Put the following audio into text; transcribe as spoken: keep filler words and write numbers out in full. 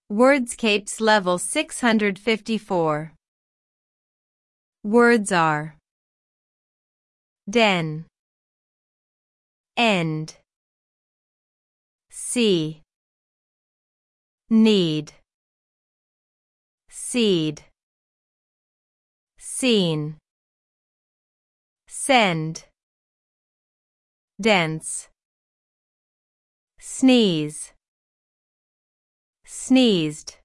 Wordscapes level six hundred fifty-four. Words are den, end, see, need, seed, seen, send, dense, sneeze, sneezed.